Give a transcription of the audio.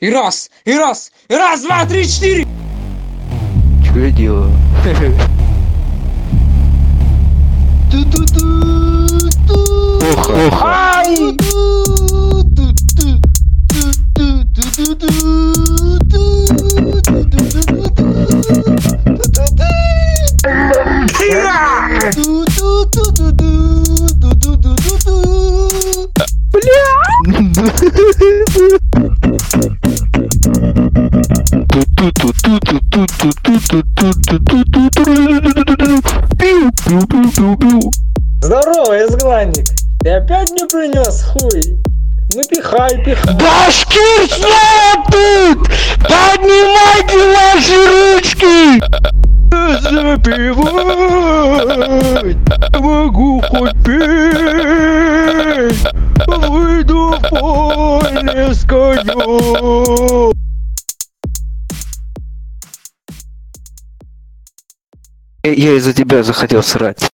И раз, и раз, и раз, два, три, четыре. Что я делаю? Плохо. Ай! Здорово, изгнанник. Ты опять мне принес хуй? Ну пихай, пихай. Башкирия тут! Поднимайте ваши ручки! Запивать! Могу хоть петь! Выйду в поле с конем! Я из-за тебя захотел срать.